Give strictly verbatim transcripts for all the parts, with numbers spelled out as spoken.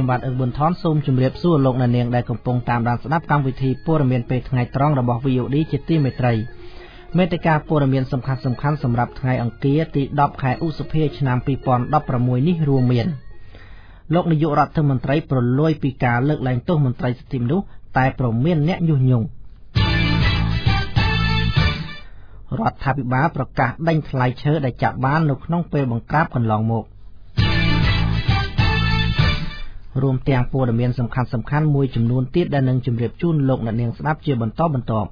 បាទអឹងប៊ុនថនសូមជម្រាបសួរលោកអ្នកនាងដែលកំពុងតាមដានស្ដាប់កម្មវិធីព័ត៌មានពេលថ្ងៃត្រង់របស់ វី អូ ឌី ជាទីមេត្រីមេតិការព័ត៌មានសំខាន់ៗសម្រាប់ថ្ងៃអង្គារទីដប់ខែឧសភាឆ្នាំពីរពាន់ដប់ប្រាំមួយនេះរួមមានលោកនាយករដ្ឋមន្ត្រីប្រលួយពីការលើកលែងទោសមន្ត្រីសិទ្ធិមនុស្សតែប្រមានអ្នកញុះញង់រដ្ឋាភិបាលប្រកាសដេញថ្លៃឈើដែលចាប់បាននៅក្នុងពេលបង្ក្រាបកន្លងមករួមទាំងព័ត៌មានសំខាន់ៗមួយចំនួនទៀតដែលនឹងជម្រាបជូនលោកអ្នកនាងស្ដាប់ជាបន្តបន្ទាប់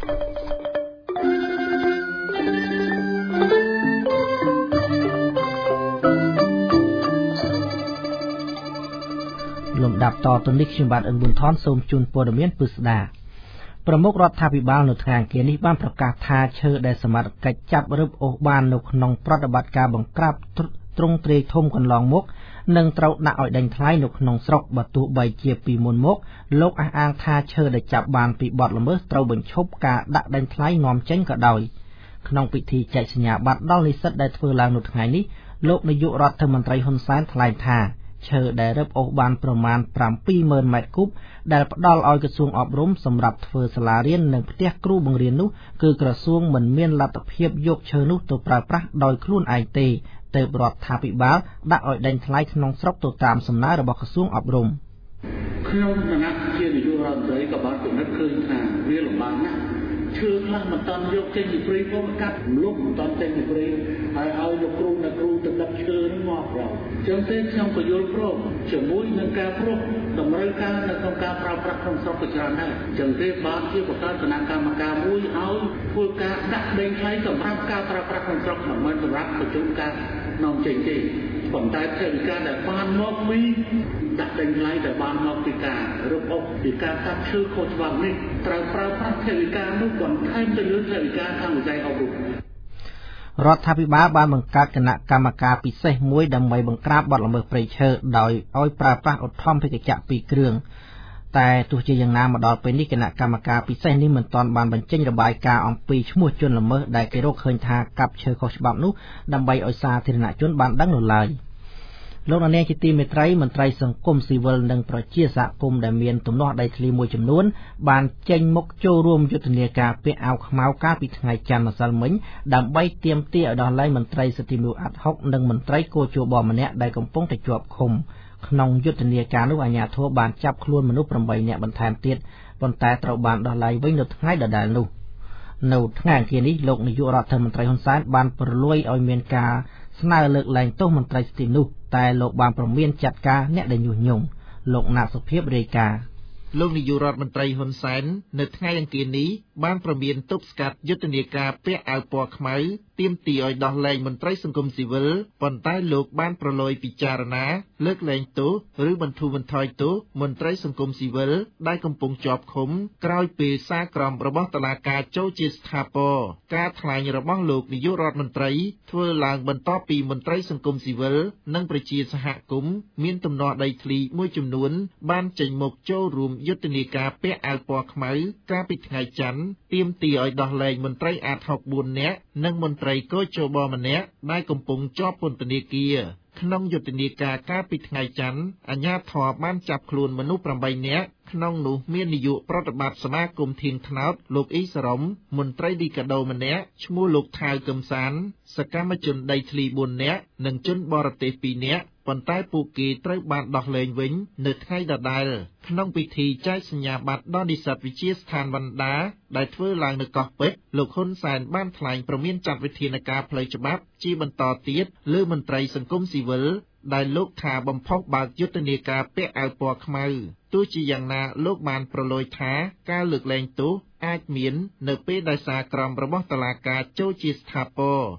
លំដាប់តទៅនេះខ្ញុំបាទអឹងប៊ុនថនសូមជូនព័ត៌មានពិស្ដាប្រមុខរដ្ឋាភិបាលនៅថ្ងៃអង្គារនេះបានប្រកាសថាឈើដែលសមត្ថកិច្ចចាប់រឹបអូសបាននៅក្នុងប្រតិបត្តិការបង្ក្រាបទ្រង់ទ្រាយធំកន្លងមកនឹងត្រូវដាក់ឲ្យដេញថ្លៃនៅក្នុងស្រុកបើទោះបីជាពីមុនមកលោកអះអាងថាឈើដែលចាប់បានពីបទល្មើសត្រូវបញ្ឈប់ការដាក់ដេញថ្លៃនាំចេញក៏ដោយក្នុងពិធីចែកសញ្ញាបត្រដល់និស្សិតដែលធ្វើឡើងនៅថ្ងៃនេះលោកនាយករដ្ឋមន្ត្រីហ៊ុនសែនថ្លែងថាឈើដែលរឹបអូសបានប្រមាណប្រាំពីរម៉ឺនម៉ែត្រគូបដែលផ្ដល់ឲ្យក្រសួងអប់រំសម្រាប់ធ្វើសាលារៀននិងផ្ទះគ្រូបង្រៀននោះគឺក្រសួងមិនមានលទ្ធភាពយកឈើនោះទៅប្រើប្រាស់ដោយខ្លួនឯងទេទើបរដ្ឋាភិបាលដាក់ឲ្យដេញថ្លៃក្នុងស្រុកទៅតាមសំណើរបស់ក្រសួងអប់រំខ្ញុំគណៈជានាយករដ្ឋមន្ត្រីក៏បានពិនិត្យឃើញថាវាលំបាកណាស់ឈើខ្លះមិនតាន់យកចេញពីព្រៃផងកាត់រំលំមិនតាន់ចេញពីព្រៃហើយឲ្យលោកគ្រូអ្នកគ្រូទៅដឹកឈើនឹងមកប្រោចឹងទេខ្ញុំក៏យល់ព្រមជាមួយនឹងការព្រោះតម្រូវការនៅក្នុងការប្រើប្រាស់ក្នុងស្រុកក៏ច្រើនដែរចឹងទេបានជាបង្កើតគណៈកម្មការមួយឲ្យធ្វើការដាក់ដេញថ្លៃសម្រាប់ការប្រើប្រាស់ក្នុងស្រុកមិនមែនសម្រាប់បញ្ជូនការនាំចេញទេប៉ុន្តែថវិកាដែលបានមកពីដាក់ដេញថ្លៃដែលបានមកពីការរឹបអូសពីការកាប់ឈើខុសច្បាប់នេះត្រូវប្រើប្រាស់ថវិកានោះបន្ថែមទៅលើថវិកាខាងវិស័យអប់រំរដ្ឋាភិបាលបានបង្កើតគណៈកម្មការពិសេសមួយដើម្បីបង្ក្រាបបទល្មើសព្រៃឈើដោយឲ្យប្រើប្រាស់ឧទ្ធម្ភាគចក្រពីរគ្រឿងតែទោះជាយ៉ាងណាមកដល់ពេលនេះគណៈកម្មការពិសេសនេះមិនទាន់បានបញ្ចេញរបាយការណ៍អំពីឈ្មោះជនល្មើសដែលគេរកឃើញថាកាប់ឈើខុសច្បាប់នោះដើម្បីឲ្យសាធារណជនបានដឹងនៅឡើយលោកនាងជាទីមេត្រីមន្ត្រីសង្គមស៊ីវិលនិងប្រជាសហគមន៍ដែលមានទំនាស់ដីធ្លីមួយចំនួនបានចេញមុខចូលរួមយុទ្ធនាការពាក់អាវខ្មៅកាលពីថ្ងៃច័ន្ទម្សិលមិញដើម្បីទាមទារឲ្យដោះលែងមន្ត្រីសិទ្ធិមនុស្សអាត់ហុកនិងមន្ត្រីគោជបម្នាក់ដែលកំពុងតែជាប់ឃុំក្នុងយុទ្ធនាការនោះអាជ្ញាធរបានចាប់ខ្លួនមនុស្សប្រាំបីនាក់បន្ថែមទៀតប៉ុន្តែត្រូវបានដោះលែងវិញនៅថ្ងៃដដែលនោះនៅថ្ងៃអង្គារនេះលោកនាយករដ្ឋមន្ត្រីហ៊ុនសែនបានប្រលួយឲ្យមានការស្នើលើកលែងទោសមន្ត្រីសិទ្ធិមនុស្សតែលោកបានប្រមានចាត់ការអ្នកដែលញុះញង់លោកណាក់សុភាពរាយការណ៍លោកនាយករដ្ឋមន្ត្រីហ៊ុនសែននៅថ្ងៃអង្គារនេះបានប្រមានទប់ស្កាត់យុទ្ធនាការពាក់អាវពណ៌ខ្មៅទាមទារឲ្យដោះលែងមន្ត្រីសង្គមស៊ីវិលប៉ុន្តែលោកបានប្រឡយពិចារណាលើកលែងទោសឬបន្ធូរបន្ថយទោសមន្ត្រីសង្គមស៊ីវិលដែលកំពុងជាប់ឃុំក្រោយពេលសារក្រមរបស់តុលាការចូលជាស្ថាពរការថ្លែងរបស់លោកនាយករដ្ឋមន្ត្រីធ្វើឡើងបន្ទាប់ពីមន្ត្រីសង្គមស៊ីវិលនិងប្រជាសហគមន៍មានទំនាស់ដីធ្លីមួយចំនួនបានចេញមុខចូលរួមយុទ្ធនាការពាក់អាវពណ៌ខ្មៅកាលពីថ្ងៃច័ន្ទទាមទារឲ្យដោះលែងមន្ត្រីអាតហុកបួននាក់និងមន្ត្រីកោជបម្នាក់ដែលកំពុងជាប់ពន្ធនាគារក្នុងយុទ្ធនាការកាលពីថ្ងៃច័ន្ទអាជ្ញាធរបានចាប់ខ្លួនមនុស្សប្រាំបីនាក់ក្នុងនោះមាននាយកប្រតិបត្តិសមាគមធាងថ្នោតលោកអ៊ីសរ៉ុមមន្ត្រីឌីកាដូម្នាក់ឈ្មោះលោកថៅកឹមសានសកម្មជនដីធ្លីបួននាក់និងជនបរទេសពីរនាក់ប៉ុន្តែពួកគេត្រូវបានដោះលែងវិញនៅថ្ងៃដដែលក្នុងពិធីចែកសញ្ញាបត្រដល់និស្សិតវិទ្យាស្ថានវណ្ណដាដែលធ្វើឡើងនៅកោះពេជ្រលោកហ៊ុនសែនបានថ្លែងប្រមានចាត់វិធានការផ្លូវច្បាប់ជាបន្តទៀតលើមន្ត្រីសង្គមស៊ីវិលដែលលោកថាបំផុសបើកយុទ្ធនាការពាក់អាវពណ៌ខ្មៅទោះជាយ៉ាងណាលោកបានប្រឡយថាការលើកលែងទោសអាចមាននៅពេលដែលសារក្រមរបស់តុលាការចូលជាស្ថាពរ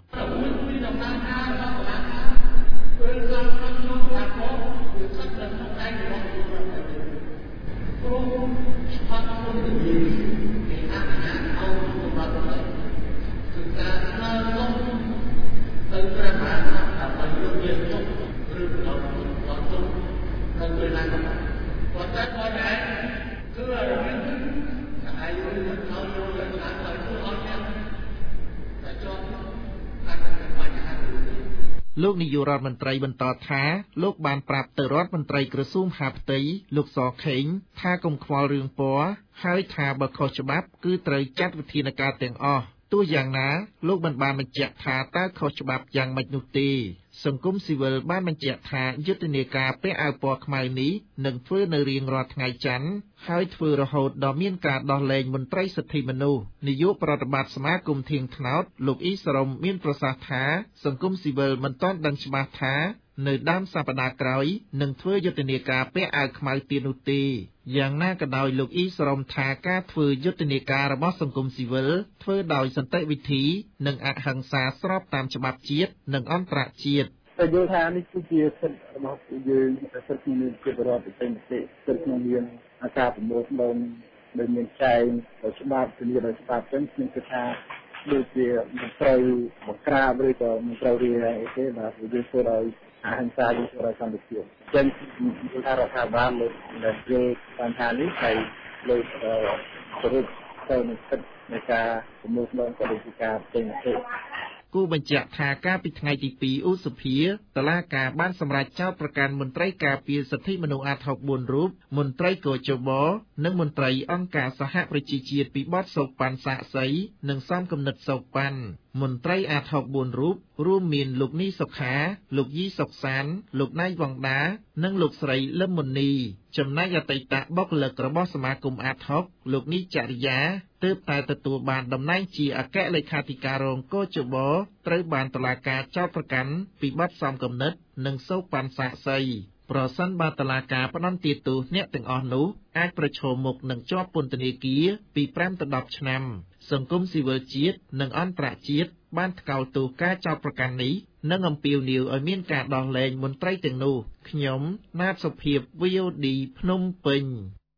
លោកនាយករដ្ឋមន្ត្រីបន្តថាលោកបានប្រាប់ទៅរដ្ឋមន្ត្រីក្រសួងមហាផ្ទៃលោកសខេងថាកុំខ្វល់រឿងពណ៌ហើយថាបើខុសច្បាប់គឺត្រូវចាត់វិធានការទាំងអស់ទោះយ៉ាងណាលោកមិនបានបញ្ជាក់ថាតើខុសច្បាប់យ៉ាងម៉េចនោះទេសង្គមស៊ីវិលបានបញ្ជាក់ថាយុទ្ធនាការពាក់អាវពណ៌ខ្មៅនេះនឹងធ្វើនៅរៀងរាល់ថ្ងៃច័ន្ទហើយធ្វើរហូតដល់មានការដោះលែងមន្ត្រីសិទ្ធិមនុស្សនាយកប្រតិបត្តិសមាគមធៀងថ្នោតលោកអ៊ីសរ៉ុមមានប្រសាសន៍ថាសង្គមស៊ីវិលមិនទាន់ដឹងច្បាស់ថានៅដើមសប្តាហ៍ក្រោយនឹងធ្វើយុទ្ធនាការពាក់អាវខ្មៅទៀតនោះទេយ៉ាងណាក៏ដោយលោកអ៊ីសរ៉ុមថាការធ្វើយុទ្ធនាការរបស់សង្គមស៊ីវិលធ្វើដោយសន្តិវិធីនិងអហិង្សាស្របតាមច្បាប់ជាតិនិងអន្តរជាតិតែយល់ថានេះគឺជាសិទ្ធិរបស់យើងសិទ្ធិក្នុងនាមជាបរិបទប្រទេសសិទ្ធិក្នុងនាមអាការប្រមូលផ្ដុំដែលមានចែងដោយច្បាប់ធានាដោយច្បាប់ចឹងខ្ញុំគិតថាដូចជាមិនត្រូវបង្ក្រាបឬក៏មិនត្រូវរៀបអីទេបាទយើងធ្វើដោយអហិង្សាយើងធ្វើដោយសន្តិភាពចឹងយល់ថារដ្ឋាភិបាលលើកលើកបញ្ហានេះហើយលើកសរុបទៅនឹងសិទ្ធិនៃការប្រមូលផ្ដុំក៏ដូចជាការចេញមតិគូបញ្ជាក់ថាកាលពីថ្ងៃទីពីរឧសភាតុលាការបានសម្រេចចោទប្រកាន់មន្ត្រីការពារសិទ្ធិមនុស្សអាត បួន រូបមន្ត្រីកោជបនិងមន្ត្រីអង្គការសហប្រជាជាតិពីបទសូកប៉ាន់សាក់សីនិងសំគំនិតសូកប៉ាន់មន្ត្រីអាត បួន រូបរួមមានលោកនីសុខាលោកយីសុកសានលោកណៃវងដានិងលោកស្រីលឹមមុនីចំណែកអតីតបុគ្គលិករបស់សមាគមអាត លោកនីចរិយាទើបតែទទួលបានតំណែងជាអគ្គលេខាធិការរងកោជបត្រូវបានតុលាការចោទប្រកាន់ពីបទសំគំនិតនិងសូកប៉ាន់សាក់សីប្រសិនបើតុលាការផ្តន្ទាទោសអ្នកទាំងអស់នោះអាចប្រឈមមុខនឹងជាប់ពន្ធនាគារពីប្រាំទៅដប់ឆ្នាំសង្គមស៊ីវិលជាតិនិងអន្តរជាតិបានថ្កោលទោសការចោទប្រកាន់នេះនិងអំពាវនាវឲ្យមានការដោះលែងមន្ត្រីទាំងនោះខ្ញុំណាតសុភាព វី អូ ឌី ភ្នំពេញ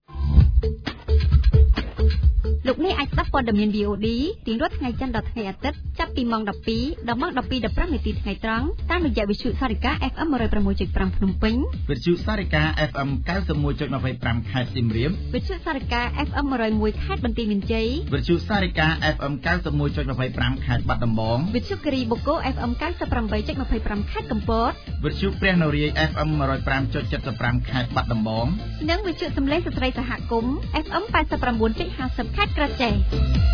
លោកអ្នកអាចស្ដាប់ព័ត៌មាន វី អូ ឌី រៀងរាល់ថ្ងៃច័ន្ទដល់ថ្ងៃអាទិត្យចាប់ពីម៉ោងដប់ពីរដល់ម៉ោងដប់ពីរ ដប់ប្រាំនាទីថ្ងៃត្រង់តាមរយៈវិទ្យុសារិកា អេហ្វ អេម một không một năm ភ្នំពេញវិទ្យុសារិកា អេហ្វ អេម 九十一点二十五 ខេត្តសៀមរាបវិទ្យុសារិកា អេហ្វ អេម một không một ខេត្តបន្ទាយមានជ័យវិទ្យុសារិកា អេហ្វ អេម 九十一点二十五 ខេត្តបាត់ដំបងវិទ្យុគិរីបូកូ អេហ្វ អេម 九十八点二十五 ខេត្តកំពតវិទ្យុព្រះនរាយណ៍ អេហ្វ អេម một không năm点七五 ខេត្តបាត់ដំបងនិងវិទ្យុសំឡេងស្ត្រីសហគមន៍ អេហ្វ អេម 八十九点ห้าสิบ ខេត្តក្រចេះ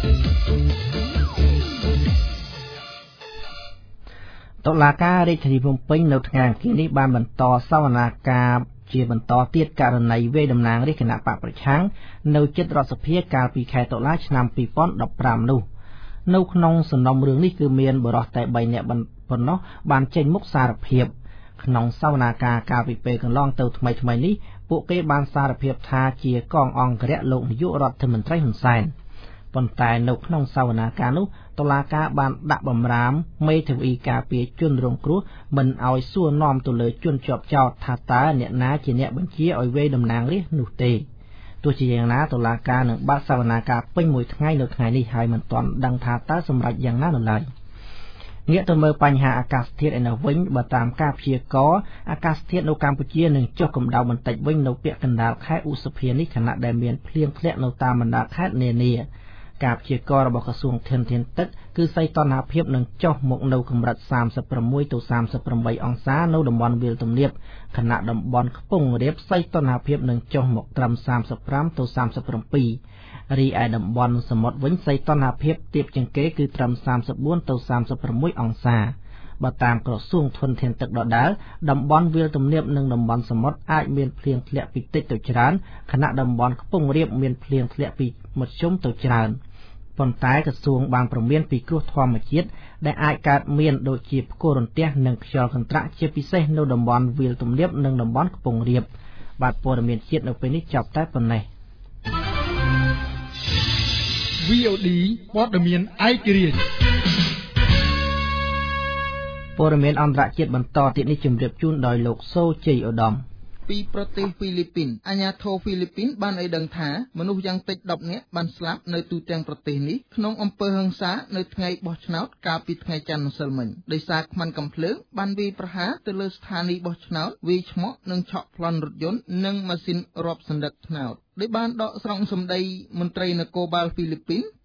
តុលាការរាជធានីភ្នំពេញនៅថ្ងៃអង្គារនេះបានបន្តសវនាការជាបន្តទៀតករណីវេតំណាងរាជគណៈបកប្រឆាំងនៅជិតរដ្ឋសភាកាលពីខែតុលាឆ្នាំពីរពាន់ដប់ប្រាំនោះនៅក្នុងសំណុំរឿងនេះគឺមានបរិសុទ្ធតែបីនាក់ប៉ុណ្ណោះបានចេញមុខសារភាពក្នុងសវនាការកាលពីពេលកន្លងទៅថ្មីថ្មីនេះពួកគេបានសារភាពថាជាកងអង្គរៈលោកនាយករដ្ឋមន្ត្រីហ៊ុនសែនប៉ុន្តែនៅក្នុងសវនាការនោះតុលាការបានដាក់បំរាមមេធាវីការពារជនរងគ្រោះមិនឲ្យសួរនាំទៅលើជនជាប់ចោទថាតើអ្នកណាជាអ្នកបញ្ជាឲ្យវេតំណាងរាស្ត្រនោះទេទោះជាយ៉ាងណាតុលាការនឹងបើកសវនាការពេញមួយថ្ងៃនៅថ្ងៃនេះហើយមិនទាន់ដឹងថាតើសម្រេចយ៉ាងណានៅឡើយងាកទៅមើលបញ្ហាអាកាសធាតុឯនោះវិញបើតាមការព្យាករណ៍អាកាសធាតុនៅកម្ពុជានឹងចុះកម្ដៅបន្តិចវិញនៅពាក់កណ្ដាលខែឧសភានេះខណៈដែលមានភ្លៀងធ្លាក់នៅតាមបណ្ដាខេត្តនានាការព្យាករណ៍របស់ក្រសួងធនធានទឹកគឺសីតុណ្ហភាពនឹងចុះមកនៅកម្រិតសាមសិបប្រាំមួយទៅសាមសិបប្រាំបីអង្សានៅតំបន់វាលទំនាបខណៈតំបន់ខ្ពង់រាបសីតុណ្ហភាពនឹងចុះមកត្រឹមសាមសិបប្រាំទៅសាមសិបប្រាំពីររីឯតំបន់សមុទ្រវិញសីតុណ្ហភាពទាបជាងគេគឺត្រឹមសាមសិបបួនទៅសាមសិបប្រាំមួយអង្សាបើតាមក្រសួងធនធានទឹកដដែលតំបន់វាលទំនាបនិងតំបន់សមុទ្រអាចមានភ្លៀងធ្លាក់ពីតិចទៅច្រើនខណៈតំបន់ខ្ពង់រាបមានភ្លៀងធ្លាក់ពីមធ្យមទៅច្រើនប៉ុន្តែក្រសួងបានព្រមានពីគ្រោះធម្មជាតិដែលអាចកើតមានដូចជាផ្គររន្ទះនិងខ្យល់កន្ត្រាក់ជាពិសេសនៅតំបន់វាលទំនាបនិងតំបន់ខ្ពង់រាបបាទព័ត៌មានជាតិនៅពេលនេះចប់តែប៉ុណ្ណេះវី អូ ឌី ព័ត៌មានឯករាជ្យព័ត៌មានអន្តរជាតិបន្តទៀតនេះជម្រាបជូនដោយលោកសូជ័យឧត្តមពីប្រទេសហ្វីលីពីនអាជ្ញាធរហ្វីលីពីនបានឲ្យដឹងថាមនុស្សយ៉ាងតិចដប់នាក់បានស្លាប់នៅទូទាំងប្រទេសនេះក្នុងអំពើហិង្សានៅថ្ងៃបោះឆ្នោតកាលពីថ្ងៃច័ន្ទម្សិលមិញដោយសារខ្មាន់កំភ្លើងបានវាយប្រហារទៅលើស្ថានីយ៍បោះឆ្នោតវាយឆ្មក់និងឆក់ប្លន់រថយន្តនិងម៉ាស៊ីនរាប់សន្តិកឆ្នោតដោយបានដកស្រង់សម្ដីមន្ត្រីនគរបាលហ្វីលីពីន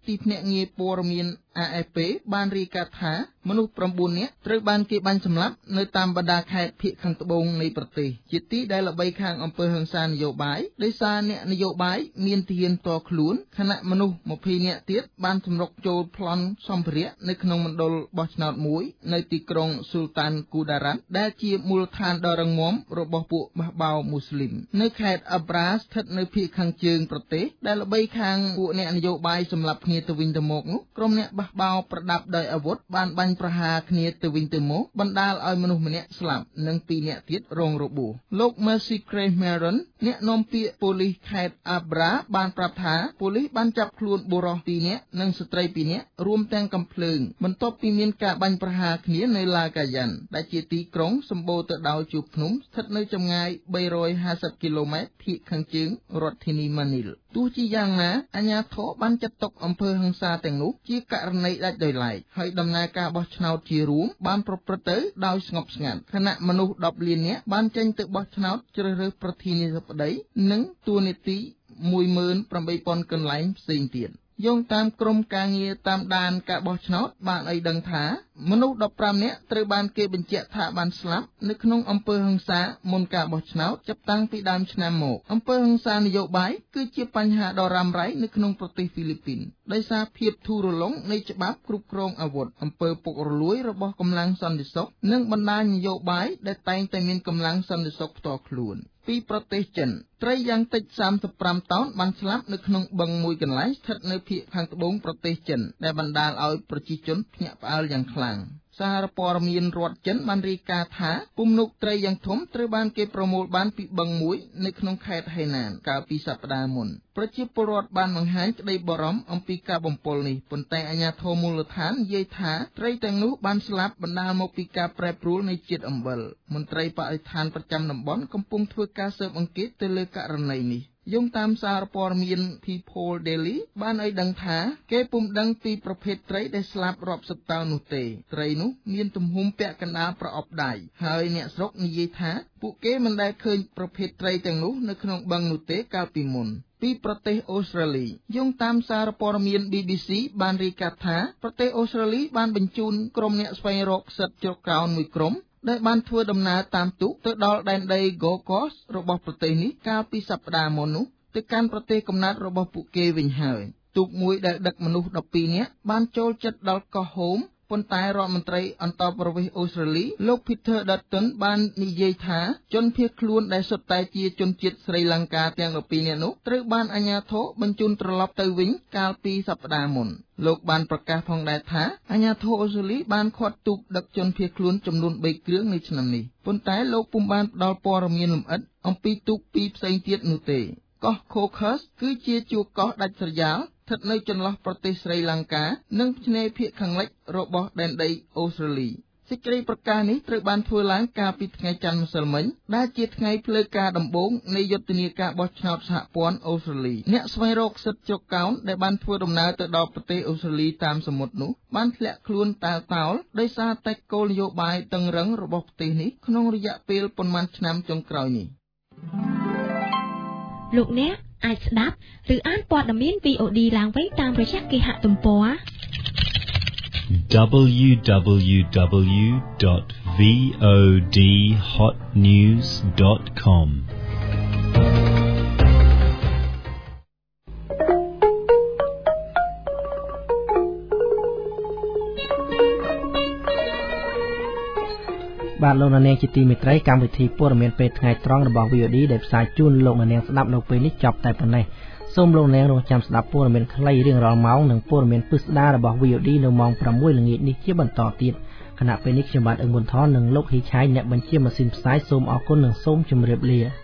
ទីភ្នាក់ងារព័ត៌មាន A F P បានរាយការណ៍ថាមនុស្សប្រាំបួននាក់ត្រូវបានគេបាញ់សម្លាប់នៅតាមបណ្ដាខេត្តភាគខាងត្បូងនៃប្រទេសជាទីដែលល្បីខាងអំពើហិង្សានយោបាយដោយសារអ្នកនយោបាយមានទាហានតខ្លួនខណៈមនុស្សម្ភៃនាក់ទៀតបានសម្រុកចូលប្លន់សម្ភារៈនៅក្នុងមណ្ឌលបោះឆ្នោតមួយនៅទីក្រុងស៊ុលតានគូដារ៉ាត់ដែលជាមូលដ្ឋានដ៏រឹងមាំរបស់ពួកបះបោមូស្លីមនៅខេត្តអាប់រ៉ាស្ថិតនៅភាគខាងជើងប្រទេសដែលល្បីខាងពួកអ្នកនយោបាយសម្លាប់គ្នាទៅវិញទៅមកនោះក្រុមអ្នកបះបោប្រដាប់ដោយអាវុធបានបាញ់ប្រហារគ្នាទៅវិញទៅមកបណ្ដាលឲ្យមនុស្សម្នាក់ស្លាប់និងពីរនាក់ទៀតរងរបួសលោក Mercy Craig Maron អ្នកនាំពាក្យប៉ូលីសខេត្ត Abra បានប្រាប់ថាប៉ូលីសបានចាប់ខ្លួនបុរសពីរនាក់និងស្ត្រីពីរនាក់រួមទាំងកំភ្លើងបន្ទាប់ពីមានការបាញ់ប្រហារគ្នានៅ Lagayan ដែលជាទីក្រុងសម្បូរទៅដោយជួរភ្នំស្ថិតនៅចម្ងាយបីរយហាសិបគីឡូម៉ែត្រភាគខាងជើងរដ្ឋធានី Manila ទោះជាយ៉ាងណាអាជ្ញាធរបានចាត់ទុកអំពើហិង្សាទាំងនោះជាករណីដាច់ដោយឡែកហើយដំណើរការបោះឆ្នោតជារួមបានប្រព្រឹត្តទៅដោយស្ងប់ស្ងាត់ខណៈមនុស្សដប់លាននាក់បានចេញទៅបោះឆ្នោតជ្រើសរើសប្រធានាធិបតីនិងតួនាទីមួយម៉ឺនប្រាំបីពាន់កន្លែងផ្សេងទៀតយោងតាមក្រុមការងារតាមដានការបោះឆ្នោតបានឲ្យដឹងថាមនុស្សដប់ប្រាំនាក់ត្រូវបានគេបញ្ជាក់ថាបានស្លាប់នៅក្នុងអំពើហិង្សាមុនការបោះឆ្នោតចាប់តាំងពីដើមឆ្នាំមកអំពើហិង្សានយោបាយគឺជាបញ្ហាដ៏រ៉ាំរ៉ៃនៅក្នុងប្រទេសហ្វីលីពីនដោយសារភាពធូររលុងនៃច្បាប់គ្រប់គ្រងអាវុធអំពើពុករលួយរបស់កម្លាំងសន្តិសុខនិងបណ្ដាញនយោបាយដែលតែងតែមានកម្លាំងសន្តិសុខផ្ទាល់ខ្លួនពីប្រទេសចិនត្រីយ៉ាងតិចសាមសិបប្រាំតោនបានស្លាប់នៅក្នុងបឹងមួយកន្លែងស្ថិតនៅភាគខាងត្បូងប្រទេសចិនដែលបណ្ដាលឲ្យប្រជាជនភ្ញាក់ផ្អើលយ៉ាងខ្លាំងសារព័ត៌មានរដ្ឋចិនបានរាយការណ៍ថាពំនូកត្រីយ៉ាងធំត្រូវបានគេប្រមូលបានពីបឹងមួយនៅក្នុងខេត្តហេណានកាលពីសប្តាហ៍មុនប្រជាពលរដ្ឋបានបង្ហាញក្តីបារម្ភអំពីការបំពុលនេះប៉ុន្តែអាជ្ញាធរមូលដ្ឋាននិយាយថាត្រីទាំងនោះបានស្លាប់បណ្ដាលមកពីការប្រែប្រួលនៃជាតិអំបិលមន្ត្រីបរិស្ថានប្រចាំតំបន់កំពុងធ្វើការស៊ើបអង្កេតទៅលើករណីនេះយោងតាមសារព័ត៌មាន People Daily បានឲ្យដឹងថាគេពុំដឹងពីប្រភេទត្រីដែលស្លាប់រាប់សិបតោននោះទេត្រីនោះមានទំហំពាក់កណ្ដាលប្រអប់ដៃហើយអ្នកស្រុកនិយាយថាពួកគេមិនដែលឃើញប្រភេទត្រីទាំងនោះនៅក្នុងបឹងនោះទេកាលពីមុនពីប្រទេសអូស្ត្រាលីយោងតាមសារព័ត៌មាន B B C បានរាយការណ៍ថាប្រទេសអូស្ត្រាលីបានបញ្ជូនក្រុមអ្នកស្វែងរកសិទ្ធិជ្រកក្រោមមួយក្រុមដែលបានធ្វើដំណើរតាមទូកទៅដល់ដែនដី Gold Coast របស់ប្រទេសនេះកាលពីសប្តាហ៍មុននោះទៅកាន់ប្រទេសកំណើតរបស់ពួកគេវិញហើយទូកមួយដែលដឹកមនុស្សដប់ពីរនាក់បានចូលចិត្តដល់កោះ Home ប៉ុន្តែរដ្ឋមន្ត្រីអន្តរប្រវេសន៍អូស្ត្រាលីលោក Peter Dutton បាននិយាយថាជនភៀសខ្លួនដែលសុទ្ធតែជាជនជាតិស្រីលង្កាទាំងដប់ពីរនាក់នោះត្រូវបានអាជ្ញាធរបញ្ជូនត្រឡប់ទៅវិញកាលពីសប្តាហ៍មុនលោកបានប្រកាសផងដែរថាអាជ្ញាធរអូស្ត្រាលីបានឃាត់ទូកដឹកជនភៀសខ្លួនចំនួនបីគ្រឿងនៅឆ្នាំនេះប៉ុន្តែលោកពុំបានផ្ដល់ព័ត៌មានលម្អិតអំពីទូកពីរផ្សេងទៀតនោះទេកោះ Cocos គឺជាជួរកោះដាច់ស្រយាលស្ថិតនៅចន្លោះប្រទេសស្រីលង្កានិងឆ្នេរភាគខាងលិចរបស់ដែនដីអូស្ត្រាលីសេចក្តីប្រកាសនេះត្រូវបានធ្វើឡើងកាលពីថ្ងៃច័ន្ទម្សិលមិញដែលជាថ្ងៃផ្លូវការដំបូងនៃយុទ្ធនាការបោះឆ្នោតសហព័ន្ធអូស្ត្រាលីអ្នកស្វែងរកសិទ្ធិជ្រកកោនដែលបានធ្វើដំណើរទៅដល់ប្រទេសអូស្ត្រាលីតាមសមុទ្រនោះបានធ្លាក់ខ្លួនតាលតោលដោយសារតែគោលនយោបាយតឹងរ៉ឹងរបស់ប្រទេសនេះក្នុងរយៈពេលប៉ុន្មានឆ្នាំចុងក្រោយនេះលោកអ្នកអាចស្ដាប់ឬអានព័ត៌មាន V O D ឡើងវិញតាមរយៈគេហទំព័រ w w w dot v o d hot news dot com បាទលោកនាងជាទីមេត្រីកម្មវិធីព័ត៌មានពេលថ្ងៃត្រង់របស់ V O D ដែលផ្សាយជូនលោកនាងស្ដាប់នៅពេលនេះចប់តែប៉ុណ្ណេះសូមលោកនាងរងចាំស្ដាប់ព័ត៌មានខ្លីរៀងរាល់ម៉ោងនិងព័ត៌មានពិស្ដាររបស់ V O D នៅម៉ោងប្រាំមួយល្ងាចនេះជាបន្តទៀតខណៈពេលនេះខ្ញុំបាទអឹងប៊ុនថននិងលោកហ៊ីឆៃអ្នកបញ្ជាម៉ាស៊ីនផ្សាយសូមអរគុណនិងសូមជម្រាបលា